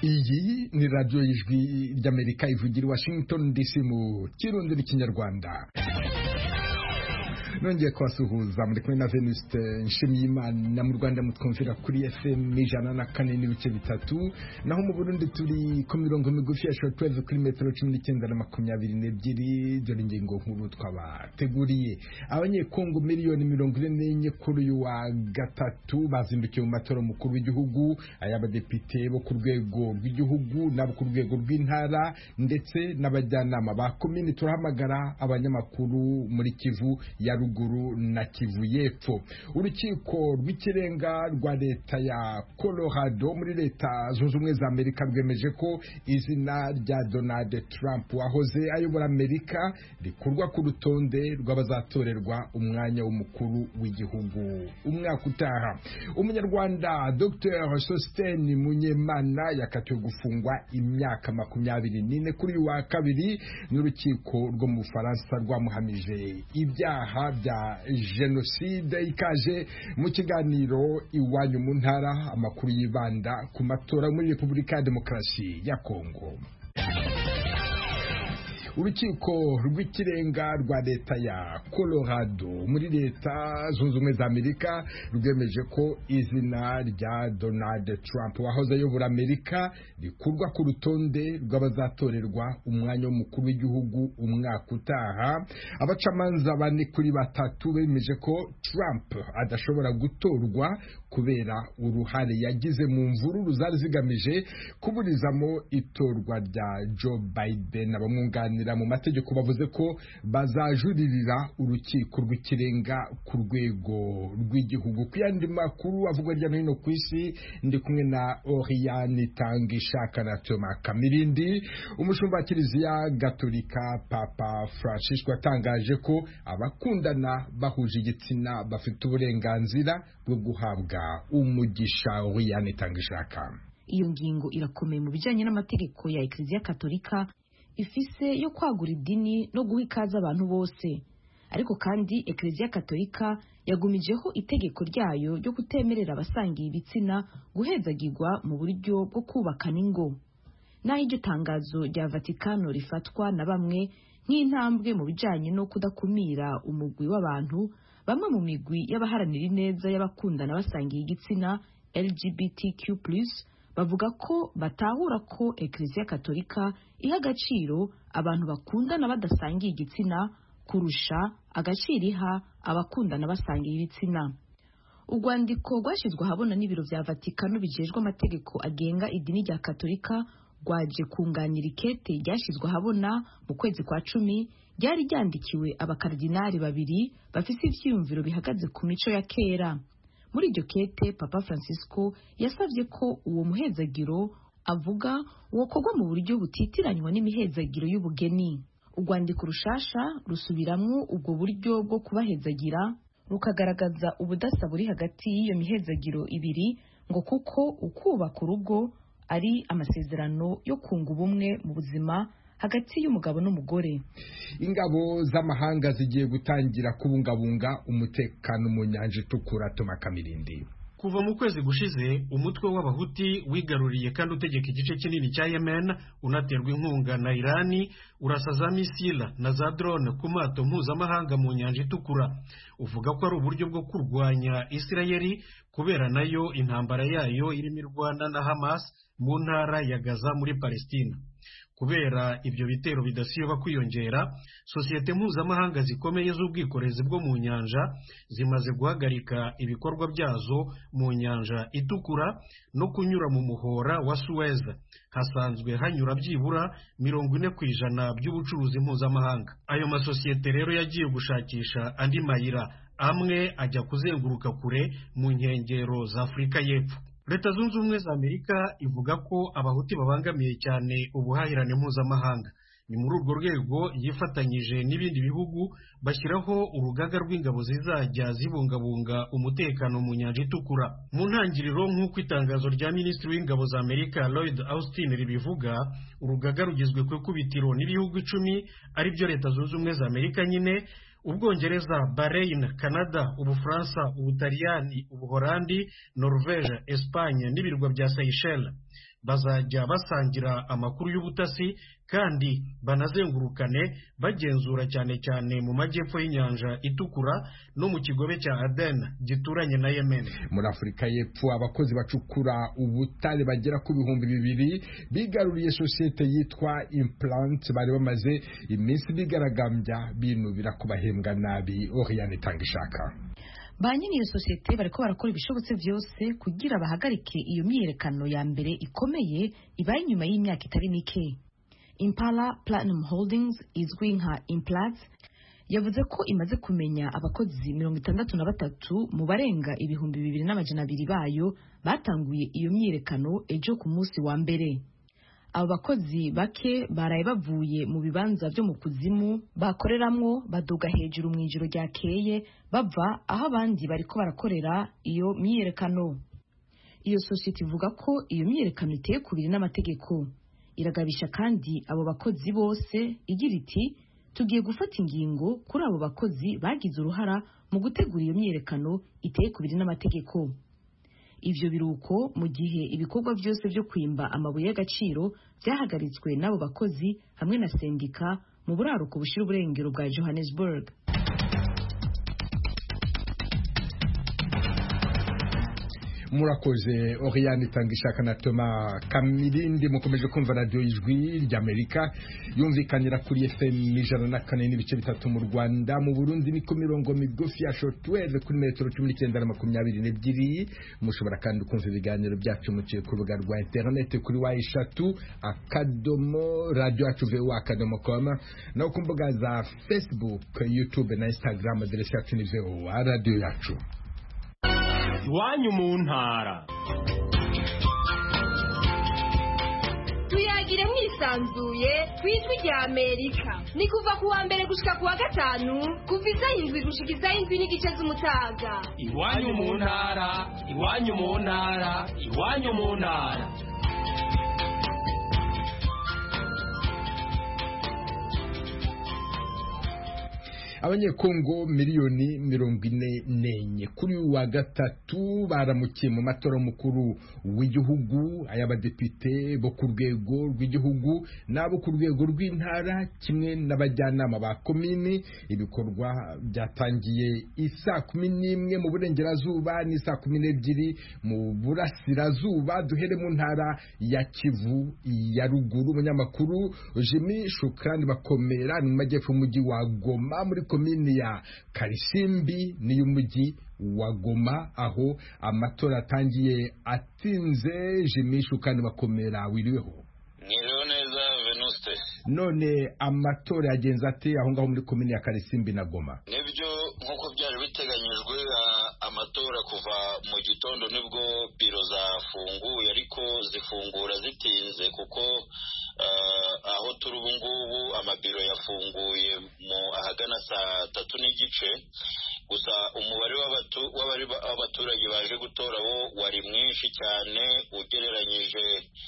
Iyi ni radiyo y'ijwi ry'Amerika ivugira i Washington DC mu kirundi n'ikinyarwanda. Nongeye kubasuhuza muri kumwe na Venuste Nshimiyimana. Mu Rwanda mutwumvira kuri FM 104.3, naho mu Burundi turi ku mirongo migufi ya shortwave kuri metero 19 na 22. Dore ingingo nkuru twabateguriye. Abanyekongo miliyoni 44 kuri uyu wa gatatu bazindukiye mu matora mukuru w'igihugu, ay'abadepite bo ku rwego rw'igihugu n'abo ku rwego rw'intara ndetse n'abajyanama ba komini. Turahamagara abanyamakuru muri Kivu ya ruguru na Kivu y'epfo. Urukiko rw'ikirenga rwa leta ya Colorado muri leta zunze ubumwe za Amerika rwemeje ko izina rya Donald Trump wahoze ayobora Amerika rikurwa ku rutonde rw'abazatorerwa umwanya w'umukuru w'igihugu umwaka utaha. Umunyarwanda Dr. Sostene Munyemana yakatiwe gufungwa imyaka 24 kuri uyu wa kabiri n'urukiko rwo mu Bufaransa rwamuhamije ibyaha bya jenoside. Ikaje mu kiganiro iwanyu mu ntara, amakuru yibanda ku matora muri Repubulika ya Demokarasi ya Kongo. Urukiko rw'ikirenga rwa leta ya Colorado muri leta zunze ubumwe za Amerika rwemeje ko izina rya Donald Trump wahoze ayobora Amerika rikurwa ku rutonde rw'abazatorerwa umwanya w'umukuru w'igihugu umwaka utaha. Abacamanza 4-3 bemeje ko Trump adashobora gutorwa kubera uruhare yagize mu mvururu zari zigamije kuburizamo itorwa rya Joe Biden. Abamwunganira mu mategeko bavuze ko bazajuririra urukiko rw'ikirenga ku rwego rw'igihugu. Ku yandi makuru avugwa hirya no hino ku isi, ndi kumwe na Oriane Tangishaka na Thomas Kamirindi. Umushumba wa Kiliziya Gatolika Papa Francisco atangaje ko abakundana bahuje igitsina bafite uburenganzira bwo guhabwa umugisha. Oriane Tangishaka: iyo ngingo irakomeye mu bijyanye n'amategeko ya Kiliziya Gatolika ifise yo kwagura idini no guha ikaze abantu bose, ariko kandi Kiliziya Gatolika yagumijeho itegeko ryayo ryo kutemerera abasangiye ibitsina guhezagirwa mu buryo bwo kubakana ingo. Naho iryo tangazo rya Vatikano rifatwa na bamwe nk'intambwe mu bijyanye no kudakumira umugwi w'abantu, bamwe mu migwi y'abaharanira ineza y'abakundana basangiye igitsina LGBTQ+ bavuga ko batahura ko Kiliziya Gatolika iha agaciro abantu bakundana badasangiye igitsina kurusha agaciro iha abakundana basangiye ibitsina. Urwandiko rwashyizwe ahabona n'ibiro vya Vatikano bijejwe amategeko agenga idini rya Gatolika rwaje kunganira ikete ryashyizwe ahabona mu kwezi kwa 10 ryari ryandikiwe abakardinali 2 bafise ivyiyumviro bihagaze ku mico ya kera. Muri iryo kete Papa Francisco yasavye ko uwo muhezagiro avuga wokorwa mu buryo butitiranywa n'imihezagiro y'ubugeni. Urwandiko rushasha rusubiramwo ubwo buryo bwo kubahezagira, rukagaragaza ubudasa buri hagati y'iyo mihezagiro ibiri, ngo kuko ukubaka urugo ari amasezerano yo kunga ubumwe mu buzima hagati y'umugabo n'umugore. Ingabo z'amahanga zigiye gutangira kubungabunga umutekano mu nyanja itukura. Thomas Kamirindi: kuva mu kwezi gushize umutwe w'abahuti wigaruriye kandi utegeka igice kinini cya Yemen, unaterwa inkunga na Irani, urasa za misila na za drone ku mato mpuzamahanga mu nyanja itukura. Uvuga ko ari uburyo bwo kurwanya Isirayeli kubera nayo intambara yayo irimo irwana na Hamas mu ntara ya Gaza muri Palestina. Kubera ibyo bitero bidasiba kwiyongera, sosiyete mpuzamahanga zikomeye z'ubwikorezi bwo mu nyanja zimaze guhagarika ibikorwa byazo mu nyanja itukura no kunyura mu muhora wa Suez. Hasanzwe hanyura byibura 40% by'ubucuruzi mpuzamahanga. Ayo masosiyete rero yagiye gushakisha andi mayira, amwe ajya kuzenguruka kure mu nkengero za Afurika y'Epfo. Leta zunze ubumwe za Amerika ivuga ko abahuti babangamiye cyane ubuhahirane mpuzamahanga. Ni muri urwo rwego yifatanyije n'ibindi bihugu bashyiraho urugaga rw'ingabo zizajya zibungabunga umutekano mu nyanja itukura. Mu ntangiriro, nk'uko itangazo rya Minisitiri w'Ingabo za Amerika Lloyd Austin ribivuga, urugaga rugizwe ku ikubitiro n'ibihugu 10 ari byo Leta zunze ubumwe za Amerika nyine, Ubwongereza, Bahrain, Canada, Ubufaransa, Ubutaliyani, Ubuholandi, Norvège, Espagne n'ibirwa bya Seychelles. bazajya basangira amakuru y'ubutasi kandi banazengurukane bagenzura cyane cyane mu majyepfo y'inyanja itukura no mu kigobe cya Aden gituranye na Yemen. Muri Afurika y'Epfo abakozi bacukura ubutare bagera ku 2,000 bigaruriye sosiyete yitwa Implant bari bamaze iminsi bigaragambya binubira ko bahembwa nabi. Oriane Tangishaka. Ba nyiri iyo sosiyete bariko barakora ibishobotse byose kugira bahagarike iyo myiyerekano ya mbere ikomeye ibaye inyuma y'imyaka itari mike. Impala Platinum Holdings izwi nka Implat yavuze ko imaze kumenya abakozi 63 mu barenga 2,200 bayo batanguye iyo myiyerekano ejo ku munsi wa mbere. Abo bakozi bake baraye bavuye mu bibanza byo mu kuzimu bakoreramwo baduga hejuru mu ijoro ryakeye bava aho abandi bariko barakorera iyo myiyerekano. Iyo sosiyete ivuga ko iyo myiyerekano iteye kubiri n'amategeko. Iragabisha kandi abo bakozi bose igira iti tugiye gufata ingingo kuri abo bakozi bagize uruhara mu gutegura iyo myiyerekano iteye kubiri n'amategeko. Ivyo biruko mu gihe ibikorwa byose byo kwimba amabuye y'agaciro byahagaritswe n'abo bakozi hamwe na sendika mu buraruko bushira uburengero bwa Johannesburg. Murakoze Oriane Tangishaka na Toma Kamirindi. Mukomeje kumva radio Ijwi ry'Amerika yumvikanira kuri FM 104.3 mu Rwanda. Mu Burundi ni ku mirongo migufi ya shortwave kuri metero 1922. Mushobora kandi kumva ibiganiro byacu mu ku rubuga rwa internet kuri #3 radio@voa.com no ku mbuga za Facebook, YouTube na Instagram. Aderesi yacu ni VOA Radio yacu. Iwanyu mu ntara. Tuyagire mwisanzuye kwijwi rya Amerika. Ni kuva ku wa mbere gushika ku wa gatanu kuva 7 gushika 7 n'igice z'umutaga. Iwanyu mu ntara, iwanyu mu ntara, iwanyu mu ntara. Abanyekongo miliyoni 44 kuri wa gatatu baramukiye mu matora mukuru w'igihugu ay'abadepite bo ku rwego rw'igihugu nabo ku rwego rw'intara kimwe n'abajyanama ba komini. Ibikorwa byatangiye isa 11 mu burengerazuba ni saa 12 mu burasirazuba. Duhere mu ntara ya Kivu ya ruguru. Umunyamakuru Jimmy Shukrani bakomera mu majyepfo umujyi wa Goma muri komini ya Karisimbi ni y'umujyi wa Goma aho amatora atangiye atinze. Jimmy Shukrani bakomera wiriweho. Niriwe neza Venuste. None amatora yagenze ate aho ngaho muri komini ya Karisimbi na Goma? Nibyo nkuko byari biteganyijwe amatora kuva mu gitondo nibwo biro zafunguye ariko zifungura zitinze kuko aho turi ubu ngubu amabiro yafunguye mu ahagana saa 3:15 gusa umubare w'abaturage baje gutora bo wari mwinshi cyane ugereranyije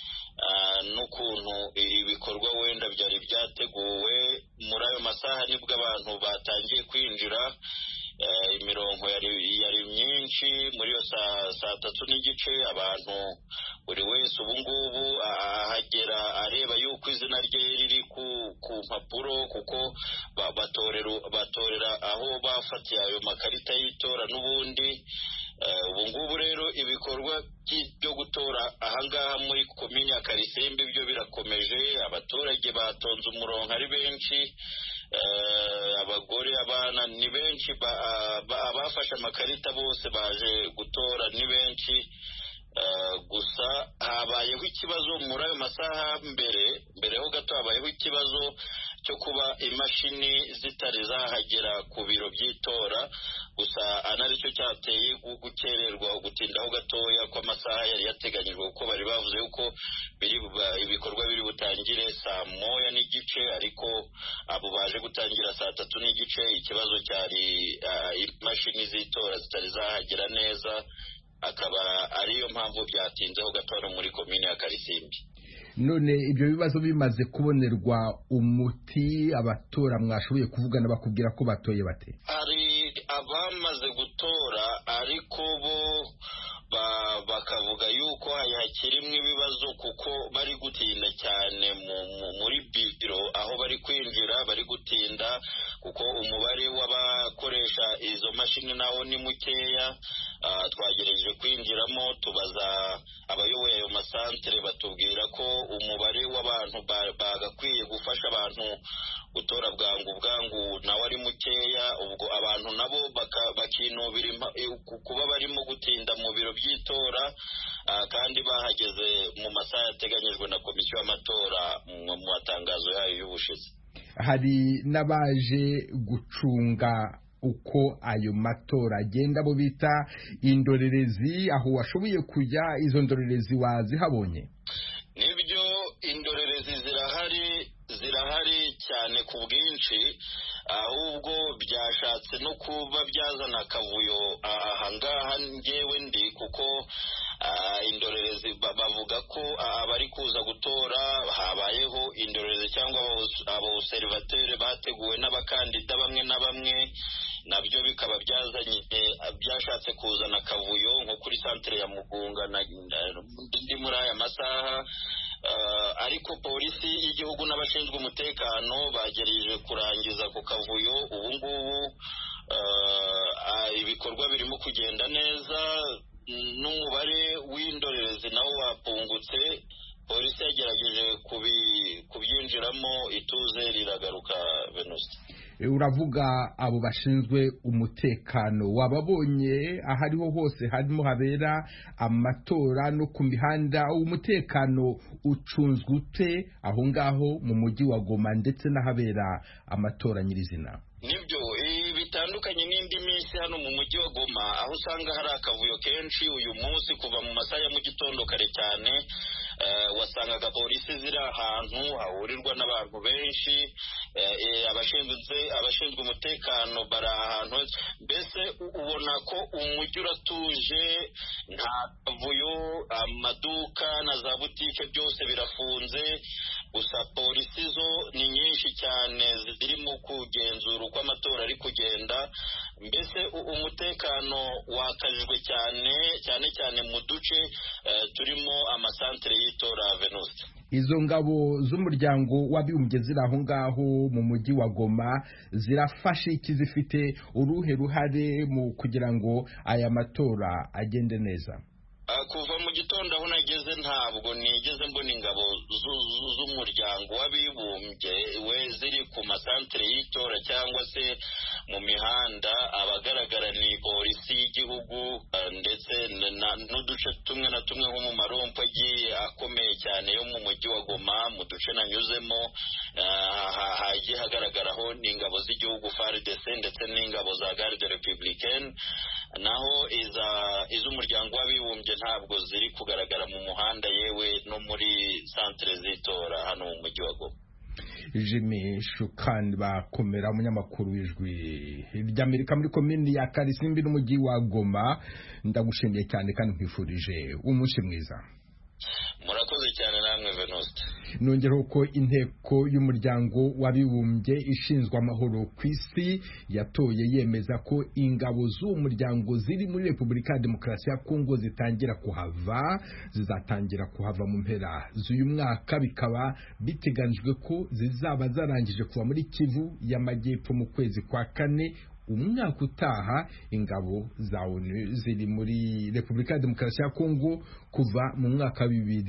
n'ukuntu ibikorwa wenda byari byateguwe. Muri ayo masaha nibwo abantu batangiye kwinjira. Imirongo yari myinshi muri yo saa 3:15. Abantu buri wese ubu ngubu ahagera areba yuko izina rye riri ku mpapuro kuko batorera aho bafatiye ayo makarita y'itora n'ubundi. Ubu ngubu rero ibikorwa byo gutora ahangaha muri komini ya Karisimbi byo birakomeje. Abaturage batonze umurongo ari benshi, abagore abana ni benshi, abafashe amakarita bose baje gutora ni benshi. Gusa habayeho ikibazo muri ayo masaha mbere ho gato habayeho ikibazo cyo kuba imashini zitari zahagera ku biro by'itora. Gusa anaricyo cyateye gukererwa gutindaho gatoya ko amasaha yari yateganyijwe kuko bari bavuze yuko ibikorwa biri butangire saa 1:15 ariko abo baje gutangira saa 3:15. Ikibazo cyari imashini z'itora zitari zahagera neza, akaba ariyo mpamvu byatinzeho gatoya muri komine ya Karisimbi. None ibyo bibazo bimaze kubonerwa umuti, abatora mwashoboye kuvugana bakubwira ko batoye bate? Ari abamaze gutora ariko bo bakavuga yuko kirimo ibibazo kuko bari gutinda cyane muri biro aho bari kwinjira, bari gutinda kuko umubare w'abakoresha izo mashini nawo ni mukeya. Twagerageje kwinjiramo tubaza abayoboye ayo masantere, batubwira ko umubare w'abantu bagakwiye gufasha abantu gutora bwangu nawe ari mukeya. Ubwo abantu nabo bakinubira kuba barimo gutinda mu biro by'itora, kandi bahageze mu masaha yateganyijwe na komisiyo y'amatora mu matangazo yayo y'ubushize. Hari n'abaje gucunga uko ayo matora agenda, bo bita indorerezi. Aho washoboye kujya, izo ndorerezi wazihabonye? Nibyo, indorerezi zirahari cyane ku bwinshi, ahubwo byashatse no kuba byazana akavuyo ahangaha ngewe ndi, kuko indorerezi bavuga ko abari kuza gutora habayeho indorerezi cyangwa aboserivateri bateguwe n'abakandida bamwe na bamwe, nabyo bikaba byashatse kuzana akavuyo nko kuri santere ya Mugunga ndi muri aya masaha. Ariko polisi y'igihugu n'abashinzwe umutekano bagerageje kurangiza ku kavuyo. Ubu ngubu ibikorwa birimo kugenda neza, n'umubare w'indorerezi nawo wapungutse. Polisi yagerageje kubyinjiramo, ituze riragaruka. Venuste, uravuga abo bashinzwe umutekano, wababonye ahariho hose harimo habera amatora no ku mihanda? Umutekano ucunzwe ute aho ngaho mu mujyi wa Goma ndetse n'ahabera amatora nyirizina? Nibyo bitandukanye n'indi minsi hano mu mujyi wa Goma, aho usanga hari akavuyo kenshi. Uyu munsi kuva mu masaha ya mu gitondo kare cyane, wasangaga polisi ziri ahantu hahurirwa n'abantu benshi. Abashinzwe umutekano bari ahantu, mbese ubona ko umujyi uratuje, nta kavuyo. Amaduka na za butike byose birafunze, gusa polisi zo ni nyinshi cyane zirimo kugenzura uko amatora ari kugenda. Mbese umutekano wakajijwe cyane mu duce turimo amasantere y'itora. Venuste, izo ngabo z'umuryango w'abibumbye ziri aho ngaho mu mujyi wa Goma zirafasha iki? Zifite uruhe ruhare mu kugira ngo aya matora agende neza? Kuva mu gitondo aho nageze ntabwo nigeze mbona ingabo z'umuryango w'abibumbye ziri ku masantere y'itora cyangwa se mu mihanda. Abagaragara ni polisi y'igihugu ndetse n'uduce tumwe na tumwe nko mu marompo agiye akomeye cyane yo mu mujyi wa Goma. Mu duce nanyuzemo hagiye hagaragaraho n'ingabo z'igihugu FARDC ndetse n'ingabo za Garde Républicaine, naho iz'umuryango w'abibumbye ntabwo ziri kugaragara mu muhanda, yewe no muri santere z'itora hano mu mujyi wa Goma. Jimmy Shukani Bakomera, umunyamakuru w'Ijwi ry'Amerika muri komini ya Karisimbi n'umujyi wa Goma, ndagushimiye cyane kandi nkwifurije umunsi mwiza. Murakoze cyane namwe Venuste. Nongeraho ko inteko y'umuryango w'abibumbye ishinzwe amahoro ku isi yatoye yemeza ko ingabo z'umuryango ziri muri Repubulika ya Demokarasi ya Kongo zizatangira kuhava mu mpera z'uyu mwaka. Bikaba biteganijwe ko zizaba zarangije kuva muri Kivu y'Amajyepfo mu kwezi kwa kane umwaka utaha. Ingabo za ONU ziri muri Repubulika ya Demokarasi ya Kongo kuva mu mwaka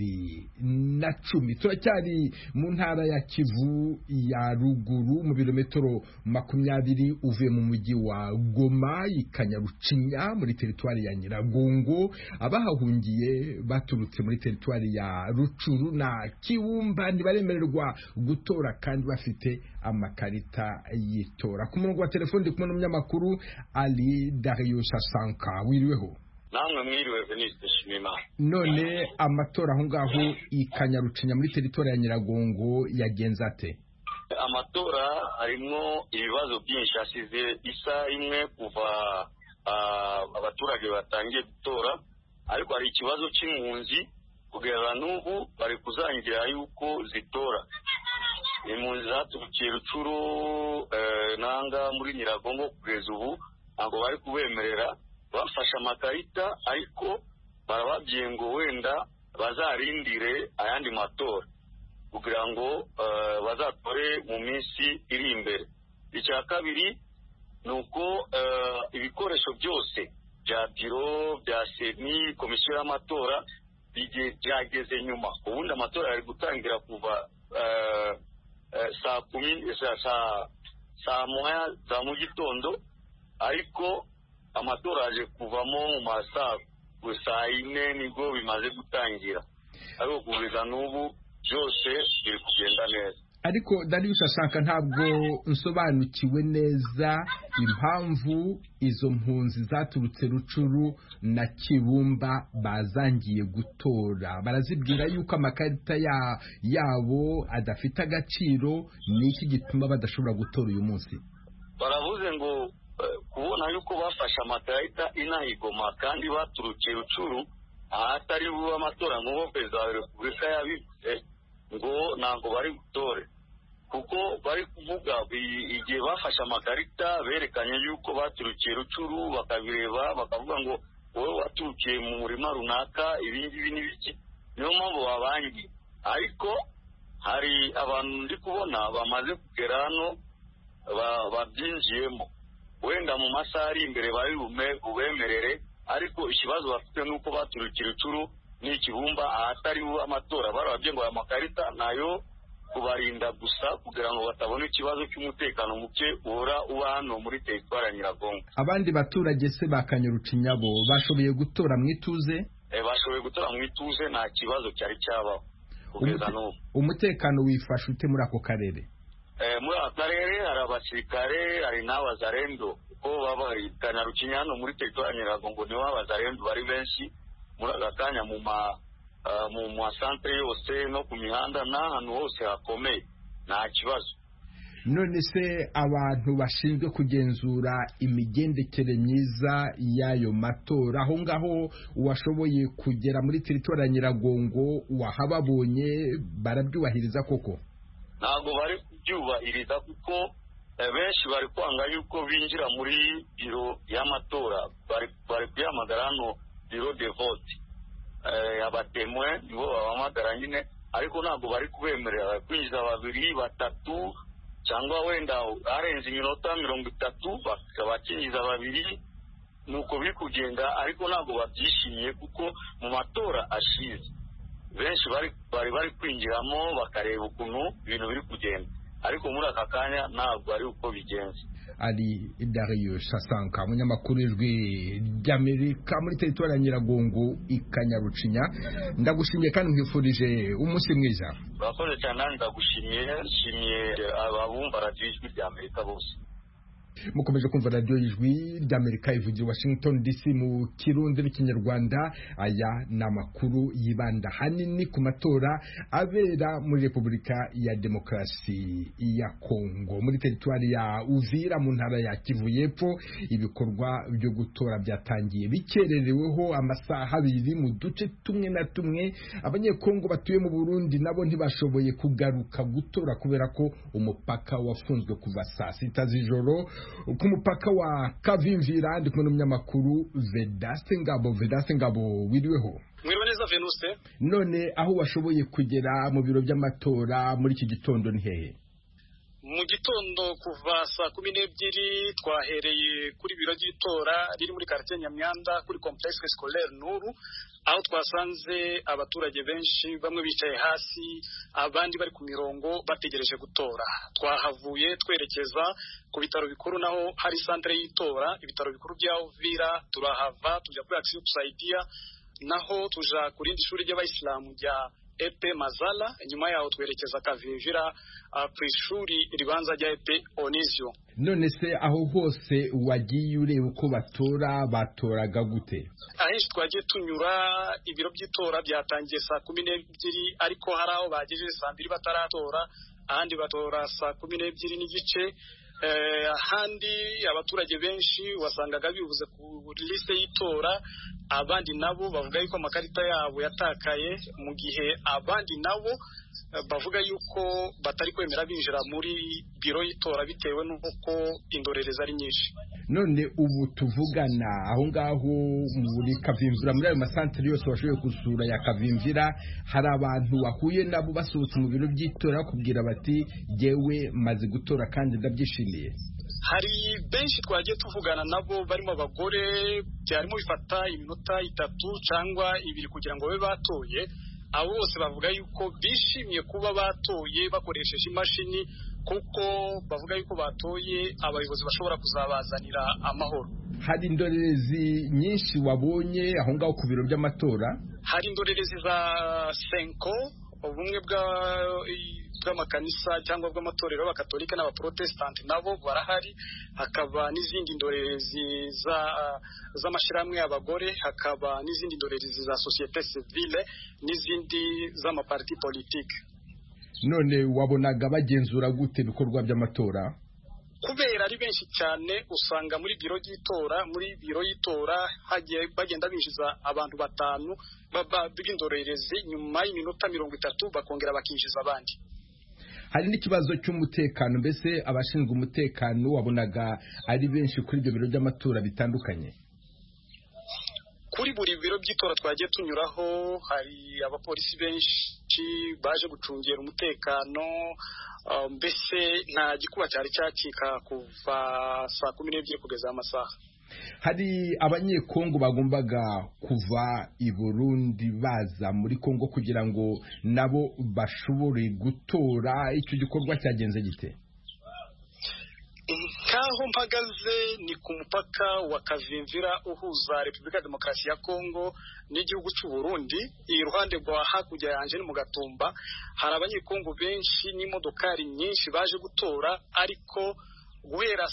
2010. Turacyari mu ntara ya Kivu ya ruguru, mu birometero 20 uvuye mu mujyi wa Goma, Ikanyarucinya muri teritwari ya Nyiragongo. Abahahungiye baturutse muri teritwari ya Rucuru na Kiwumba ntibaremererwa gutora kandi bafite amakarita y'itora. Ku murongo wa telefone ndi kumwe n'umunyamakuru Ali Darius Asanka. Wiriweho? Namwe mwiriwe Venuste Shimima. None amatora aho ngaho Ikanyarucinya muri teritwari ya Nyiragongo yagenze ate? Amatora harimo ibibazo byinshi. Asize isa imwe kuva abaturage batangiye gutora, ariko hari ikibazo cy'impunzi. Kugera n'ubu bari kuzangira yuko zitora. Impunzi zaturukiye Rucuru nanga muri Nyiragongo kugeza ubu ntabwo bari kubemerera bafashe amakarita, ariko barababwiye ngo wenda bazarindire ayandi matora kugira ngo bazatore mu minsi iri imbere. Icya kabiri ni uko ibikoresho byose bya biro bya seni komisiyo y'amatora byageze nyuma. Ubundi amatora yari gutangira kuva saa moya za mu gitondo, ariko amatora aje kuvamo mu masaa 4 nibwo bimaze gutangira, ariko kugeza n'ubu byose biri kugenda neza. Ariko Darius Ashanka, ntabwo nsobanukiwe neza impamvu izo mpunzi zaturutse Rucuru na Kibumba bazangiye gutora. Barazibwira yuko amakarita yabo adafite agaciro. Ni iki gituma badashobora gutora uyu munsi? Baravuze ngo kubona yuko bafashe amakarita inahigoma kandi baturukiye Rucuru ahatari buba amatora ngo perezida wa Repubulika yabivuze ngo ntabwo bari gutore, kuko bari kuvuga igihe bafashe amakarita berekanye yuko baturukiye Rucuru, bakabireba bakavuga ngo wowe waturukiye mu murima runaka ibingibi n'ibiki, niyo mpamvu babangiye. Ariko hari abantu ndi kubona bamaze kugera hano babyinjiyemo, wenda mu masaha ari imbere bari bubemerere, ariko ikibazo bafite nuko baturukiye Rucuru n'Ikibumba ahatari amatora. Barababye ngo aya makarita nayo kubarinda gusa kugira ngo batabona ikibazo cy'umutekano muke uhora uba hano muri teritwari ya Nyiragongo. Abandi baturage se ba Kanyarucinya bo bashoboye gutora mu ituze? Bashoboye gutora mu ituze, nta kibazo cyari cyabaho kugeza n'ubu. Umutekano wifashe ute muri ako karere? Muri ako karere hari abasirikare, hari n'abazarendo, kuko baba Kanyarucinya hano muri teritwari ya Nyiragongo niho abazarendo bari benshi. Muri aka kanya mu masantere yose no ku mihanda n'ahantu hose hakomeye, nta kibazo. None se abantu bashinzwe kugenzura imigendekere myiza y'ayo matora, aho ngaho washoboye kugera muri teritwari ya Nyiragongo, wahababonye barabyubahiriza koko? Ntabwo bari kubyubahiriza kuko benshi bari kwanga yuko binjira muri biro y'amatora. Bari kuyamagara hano biro de vote, abatemwe nibo bahamagara nyine, ariko ntabwo bari kubemerera kwinjiza 2, 3 cyangwa wenda arenze iminota 30 bakinjiza 2, nuko biri kugenda. Ariko ntabwo babyishimiye kuko mu matora ashize benshi bari kwinjiramo bakareba ukuntu ibintu biri kugenda, ariko muri aka kanya ntabwo ari uko bigenze. Ari Darius Ashanka, umunyamakuru w'Ijwi ry'Amerika muri teritwari ya Nyiragongo i Kanyarucinya. Ndagushimiye kandi nkwifurije umunsi mwiza. Urakoze cyane, ndagushimiye, nshimiye abumva radiyo Ijwi ry'Amerika bose. Mukomeje kumva radiyo Ijwi ry'Amerika ivugira Washington DC mu Kirundi n'Ikinyarwanda. Aya ni amakuru yibanda hanini ku matora abera muri Repubulika ya Demokarasi ya Kongo, muri teritwari ya Uvira mu ntara ya Kivu y'Epfo. Ibikorwa byo gutora byatangiye bikerereweho amasaha 2 mu duce tumwe na tumwe. Abanyekongo batuye mu Burundi nabo ntibashoboye kugaruka gutora kubera ko umupaka wafunzwe kuva saa 6 z'ijoro ku mupaka wa Kavimvira. Ndi kumwe n'umunyamakuru Vedaste Ngabo. Wiriweho? Mwiriwe neza Venuste. None aho washoboye kugera mu biro by'amatora muri iki gitondo ni hehe? Mu gitondo kuva saa 12 twahereye kuri biro by'itora riri muri quartier Nyamyanda kuri complexe scolaire Nuru, aho twasanze abaturage benshi, bamwe bicaye hasi abandi bari ku mirongo bategereje gutora. Twahavuye twerekeza ku bitaro bikuru, naho hari centre y'itora, ibitaro bikuru bya Uvira. Turahava tujya kuri Action Kusaidia, naho tuja kuri ishuri ry'abayisilamu rya Epe Mazala. Nyuma yaho twerekeza Kavimvira ku ishuri ribanza rya Epe Onisio. None se aho hose wagiye ureba uko batoraga gute? Ahenshi twagiye tunyura ibiro by'itora byatangiye saa 12, ariko hari aho bagejeje saa 2 bataratora, ahandi batora saa 12 n'igice. Ahandi abaturage benshi wasangaga bibuze ku liste y'itora, abandi nabo bavuga yuko amakarita yabo yatakaye, mu gihe abandi nabo bavuga yuko batari kwemera binjira muri biro y'itora bitewe n'uko indorereza ari nyinshi. none ubu tuvugana aho ngaho muri Kavimvira, muri ayo masantere yose washoboye gusura ya Kavimvira, hari abantu wahuye nabo basohotse mu biro by'itora kubwira bati yewe maze gutora kandi ndabyishimiye? Hari benshi twagiye tuvugana nabo barimo abagore, byarimo bifata iminota 3 cyangwa 2 kugira ngo babe batoye. Abo bose bavuga yuko bishimiye kuba batoye bakoresheje imashini, kuko bavuga yuko batoye abayobozi bashobora kuzabazanira amahoro. Hari indorerezi nyinshi wabonye aho ngaho ku biro by'amatora? Hari indorerezi za Senko, ubumwe bw'amakanisa cyangwa bw'amatorero y'abakatolika n'abaprotestant nabo barahari. Hakaba n'izindi ndorerezi z'amashyirahamwe y'abagore, hakaba n'izindi ndorerezi za societe civile n'izindi z'amaparti politique. None wabonaga bagenzura gute ibikorwa by'amatora? Kubera ari benshi cyane, usanga muri biro y'itora hagiye bagenda binjiza abantu 5 b'indorerezi, nyuma y'iminota 30 bakongera bakinjiza abandi. Hari n'ikibazo cy'umutekano, mbese abashinzwe umutekano wabonaga ari benshi kuri ibyo biro by'amatora bitandukanye? Kuri buri biro by'itora twagiye tunyuraho hari abapolisi benshi baje gucungera umutekano. Mbese nta gikuba cyari cyacika kuva saa 12 kugeza amasaha. Hari abanyekongo bagombaga kuva i Burundi baza muri Kongo kugira ngo nabo bashobore gutora, icyo gikorwa cyagenze gite? Nkaho mpagaze ni ku mupaka wa Kavimvira uhuza Repubulika ya Demokarasi ya Kongo n'igihugu cy'u Burundi. Iruhande rwa hakurya yanje ni mu Gatumba hari abanyekongo benshi n'imodokari nyinshi baje gutora, ariko guhera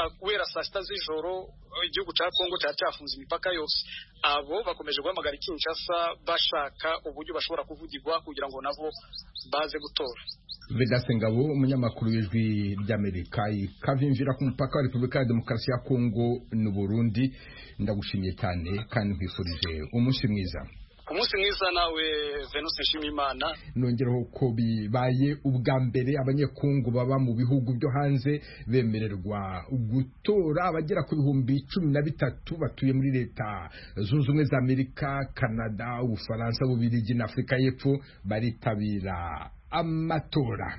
saa 6 z'ijoro igihugu cya Kongo cyafunze imipaka yose. Abo bakomeje guhamagara Kinshasa bashaka uburyo bashobora kuvugirwa kugira ngo nabo baze gutora. Vedaste Ngabo, umunyamakuru w'Ijwi ry'Amerika Kavimvira ku mupaka wa Repubulika ya Demokarasi ya Kongo n'u Burundi, ndagushimiye cyane kandi nkwifurije umunsi mwiza. Umunsi mwiza nawe Venus Nshimiyimana. Nongeraho ko bibaye ubwa mbere abanyekongo baba mu bihugu byo hanze bemererwa gutora. Abagera ku 13,000 batuye muri Leta Zunze Ubumwe za Amerika, Canada, Ubufaransa, Ububiligi na Afurika y'Epfo baritabira amatora.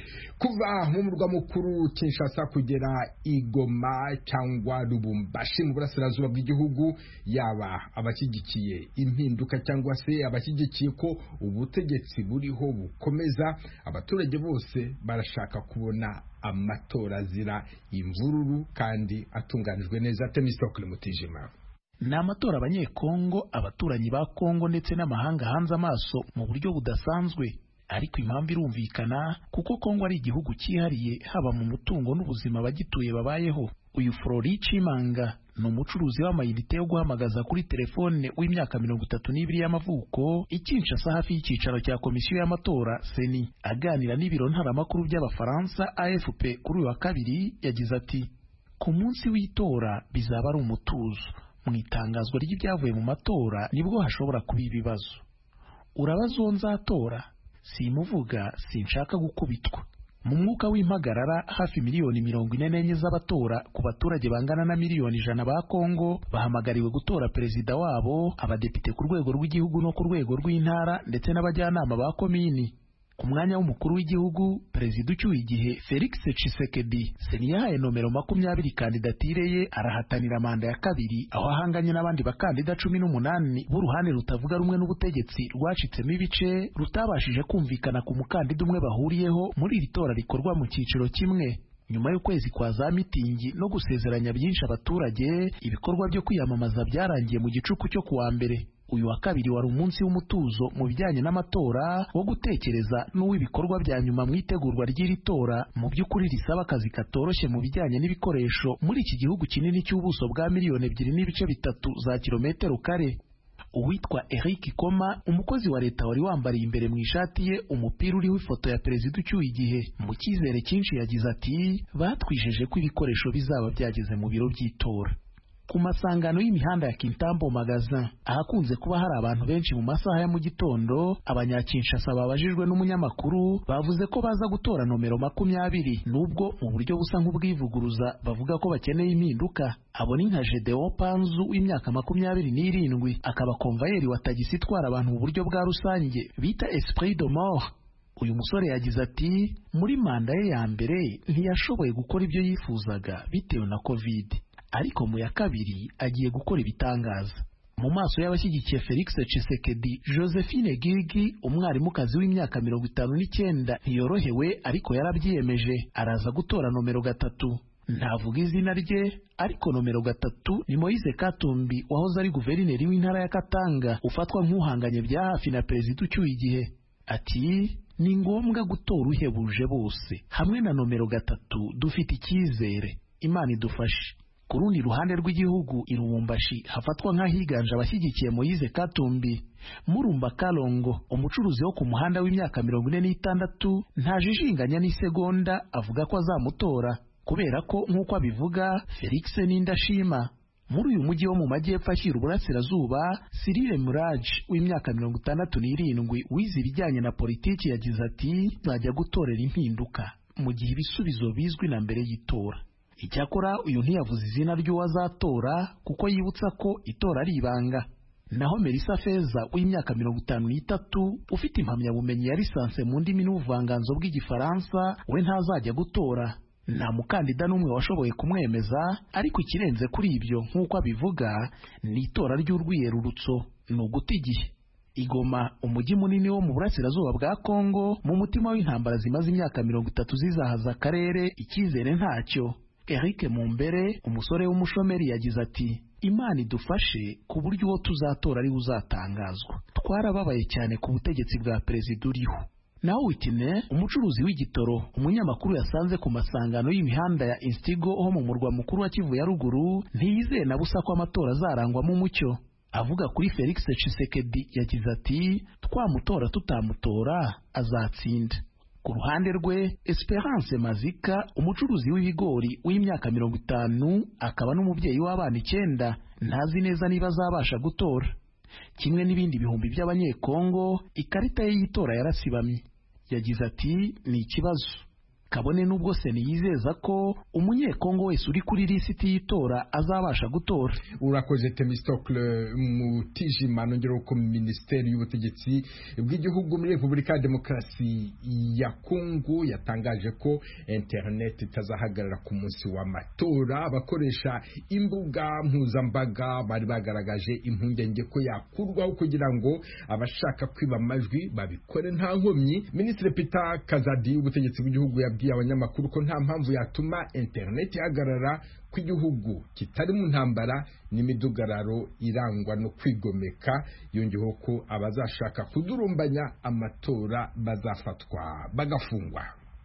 Kuva mu murwa mukuru Kinshasa kugera i Goma cyangwa Lubumbashi mu burasirazuba bw'igihugu, yaba abashyigikiye impinduka cyangwa se abashyigikiye ko ubutegetsi buriho bukomeza, abaturage bose barashaka kubona amatora azira imvururu kandi atunganijwe neza. Temistokle Mutijima. Ni amatora abanyekongo, abaturanyi ba Kongo ndetse n'amahanga hanze amaso mu buryo budasanzwe. Ariko impamvu irumvikana, kuko Kongo ari igihugu cyihariye haba mu mutungo n'ubuzima bagituye babayeho. Uyu Flori Chimanga ni umucuruzi w'amayinite yo guhamagaza kuri telefone w'imyaka 32 y'amavuko, Kinshasa hafi y'icyicaro cya komisiyo y'amatora Seni. Aganira n'ibiro ntaramakuru by'abafaransa AFP kuri uyu wa kabiri, yagize ati: ku munsi w'itora bizaba ari umutuzo. Mu itangazwa ry'ibyavuye mu matora nibwo hashobora kuba ibibazo. Urabaza uwo nzatora? Simuvuga, sinshaka gukubitwa. Mu mwuka w'impagarara, hafi miliyoni 44 z'abatora ku baturage bangana na miliyoni 100 ba Kongo bahamagariwe gutora perezida wabo, abadepite ku rwego rw'igihugu no ku rwego rw'intara ndetse n'abajyanama ba komini. Ku mwanya w'umukuru w'igihugu, perezida ucyuye igihe Felix Tshisekedi Seni yahaye nomero 20 kandidatire ye, arahatanira manda ya kabiri, aho ahanganye n'abandi bakandida 18 b'uruhande rutavuga rumwe n'ubutegetsi rwacitsemo ibice, rutabashije kumvikana ku mukandida umwe bahuriyeho muri iri tora rikorwa mu cyiciro kimwe. Nyuma y'ukwezi kwa za mitingi no gusezeranya byinshi abaturage, ibikorwa byo kwiyamamaza byarangiye mu gicuku cyo kuwa mbere. Uyu wa kabiri wari umunsi w'umutuzo mu bijyanye n'amatora, wo gutekereza n'uw'ibikorwa bya nyuma mu itegurwa ry'iri tora, mu by'ukuri risaba akazi katoroshye mu bijyanye n'ibikoresho muri iki gihugu kinini cy'ubuso bwa miliyoni 2.3 za kilometero kare. Uwitwa Eric Koma, umukozi wa leta wari wambariye imbere mu ishati ye umupira uriho ifoto ya perezida ucyuye igihe, mu cyizere cyinshi yagize ati: batwijeje ko ibikoresho bizaba byageze mu biro by'itora. ku masangano y'imihanda ya Kintambo Magazin ahakunze kuba hari abantu benshi mu masaha ya mu gitondo. Abanyakinshasa babajijwe n'umunyamakuru bavuze ko baza gutora nomero 20, nubwo mu buryo busa nk'ubwivuguruza bavuga ko bakeneye impinduka. Abo ni nka Gedeon Panzu w'imyaka 27, akaba konvayeri wa tagisi itwara abantu mu buryo bwa rusange bita Esprit de Mort. Uyu musore yagize ati muri manda ye ya mbere ntiyashoboye gukora ibyo yifuzaga bitewe na Covid, ariko mu ya kabiri agiye gukora ibitangaza. Mu maso y'abashyigikiye Felix Tshisekedi, Josephine Gigi, umwarimukazi w'imyaka 59, ntiyorohewe ariko yarabyiyemeje, araza gutora nomero 3. Ntavuga izina rye, ariko nomero 3 ni Moise Katumbi wahoze ari guverineri w'intara ya Katanga, ufatwa nk'uhanganye bya hafi na perezida ucyuye igihe. Ati ni ngombwa gutora uhebuje bose, hamwe na nomero 3 dufite icyizere, Imana idufashe. Ku rundi ruhande rw'igihugu i Lubumbashi hafatwa nk'ahiganje abashyigikiye Moise Katumbi. Murumba Kalongo, umucuruzi wo ku muhanda w'imyaka 46, ntajijinganya n'isegonda avuga ko azamutora kubera ko nk'uko abivuga Felix n'indashima. Muri uyu mujyi wo mu majyepfo ashyira uburasirazuba, Cyril Murage w'imyaka 67 wize ibijyanye na politiki yagize ati nzajya gutorera impinduka mu gihe ibisubizo bizwi na mbere y'itora. Icyakora uyu ntiyavuze izina ry'uwazatora kuko yibutsa ko itora ari ibanga. Naho Melissa Feza w'imyaka 53 ufite impamyabumenyi ya lisanse mu ndimi n'ubuvanganzo bw'igifaransa, we ntazajya gutora. Nta mukandida n'umwe washoboye kumwemeza, ariko ikirenze kuri ibyo nk'uko abivuga ni itora ry'urwiyerurutso, ni uguta igihe. Igoma, umujyi munini wo mu burasirazuba bwa Kongo, mu mutima w'intambara zimaze imyaka 30 zizahaza akarere, icyizere ntacyo. Eric Mumbere, umusore w'umushomeri, yagize ati Imana idufashe ku buryo uwo tuzatora ari uzatangazwa. Twarababaye cyane ku butegetsi bwa perezida uriho. Naho Whitney, umucuruzi w'igitoro, umunyamakuru yasanze ku masangano y'imihanda ya Instigo ho mu murwa mukuru wa Kivu ya ruguru, ntiyizeye na busa ko amatora azarangwamo umucyo. Avuga kuri Felix Tshisekedi yagize ati twamutora tutamutora azatsinda. Ku ruhande rwe, Esperance Mazika, umucuruzi w'ibigori w'imyaka 50, akaba n'umubyeyi w'abana 9, ntazi neza niba azabasha gutora. Kimwe n'ibindi bihumbi by'abanyekongo, ikarita ye y'itora yarasibamye. Yagize ati ni ikibazo. Kabone n'ubwo se niyizeza ko umunyekongo wese uri kuri lisiti y'itora azabasha gutora. Urakoze Temistocle Mutijima. Nongera ko Minisiteri y'Ubutegetsi bw'igihugu muri Repubulika ya Demokarasi ya Kongo yatangaje ko internet itazahagarara ku munsi w'amatora. Abakoresha imbuga mpuzambaga bari bagaragaje impungenge ko yakurwaho kugira ngo abashaka kwiba amajwi babikore nta nkomyi. Minisitiri Peter Kazadi w'Ubutegetsi bw'igihugu yabwiye abanyamakuru ko nta mpamvu yatuma internet ihagarara ku gihugu kitari mu ntambara n'imidugararo irangwa no kwigomeka. Yongeyeho ko abazashaka kudurumbanya amatora bazafatwa bagafungwa.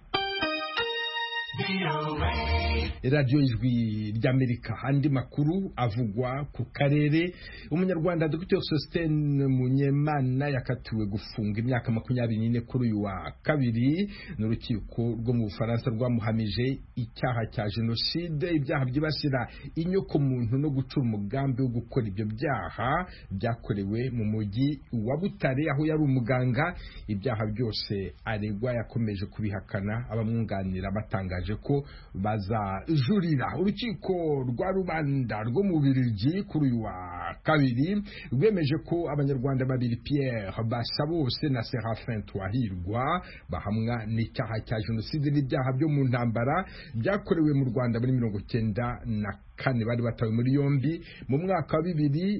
Radio Ijwi ry'Amerika. Andi makuru avugwa ku karere. Umunyarwanda Dr. Sostene Munyemana yakatiwe gufunga imyaka 24 kuri uyu wa kabiri n'urukiko rwo mu Bufaransa rwamuhamije icyaha cya jenoside, ibyaha byibasira inyoko muntu no gucura umugambi wo gukora ibyo byaha byakorewe mu mujyi wa Butare aho yari umuganga. Ibyaha byose aregwa yakomeje kubihakana, abamwunganira batangaje ko bazajurira. Urukiko rwa rubanda rwo mu Bubiligi kuri uyu wa kabiri rwemeje ko abanyarwanda babiri Pierre Basabose na Serafin Twahirwa bahamwa n'icyaha cya jenoside n'ibyaha byo mu ntambara byakorewe mu Rwanda muri 1994. Bari batawe muri yombi mu mwaka wa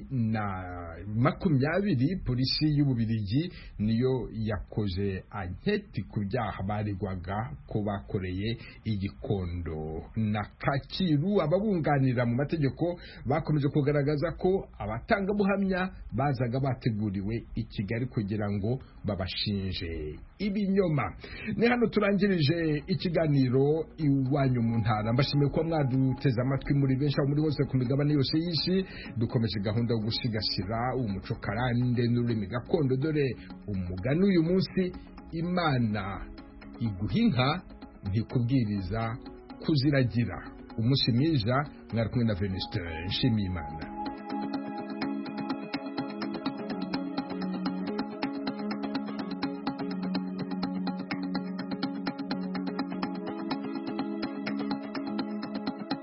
2020. Polisi y'Ububiligi niyo yakoze anketi ku byaha baregwaga ko bakoreye Igikondo na Kacyiru. Ababunganira mu mategeko bakomeje kugaragaza ko abatangabuhamya bazaga bateguriwe i Kigali kugira ngo babashinje ibinyoma. Ni hano turangirije ikiganiro Iwanyu mu Ntara. Mbashimiye ko mwaduteze amatwi muri benshi aho muri hose ku migabane yose y'isi. Dukomeje gahunda yo gusigasira umuco karande n'ururimi gakondo. Dore umugani uyu munsi: Imana iguha inka ntikubwiriza kuziragira. umunsi mwiza. Mwari kumwe na Venuste Nshimiyimana.